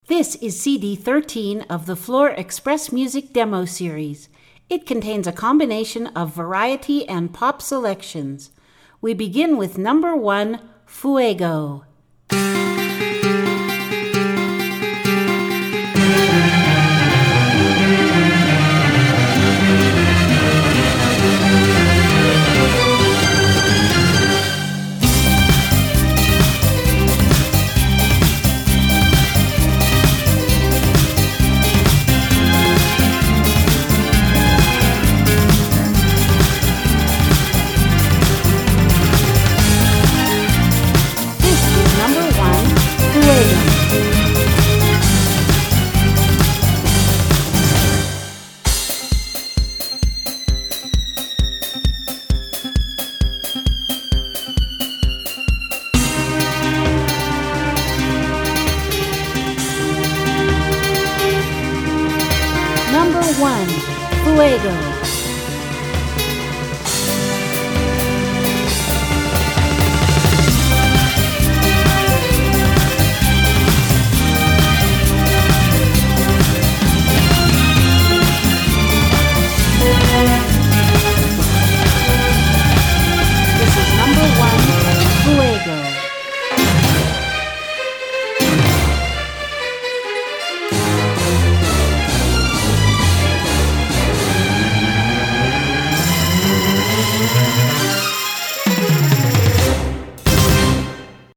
This is CD 13 of the Floor Express Music Demo Series. It contains a combination of variety and pop selections. We begin with number 1, Fuego. Number 1, Fuego.